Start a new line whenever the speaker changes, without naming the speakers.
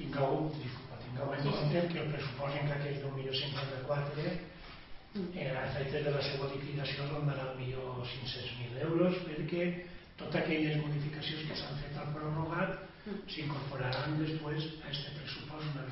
tingueu en compte que el pressupost en aquell 2054 a efectes de la seva liquidació rondarà millor 500.000 euros, perquè totes aquelles modificacions que s'han fet al prorrogat s'incorporaran després a aquest pressupost una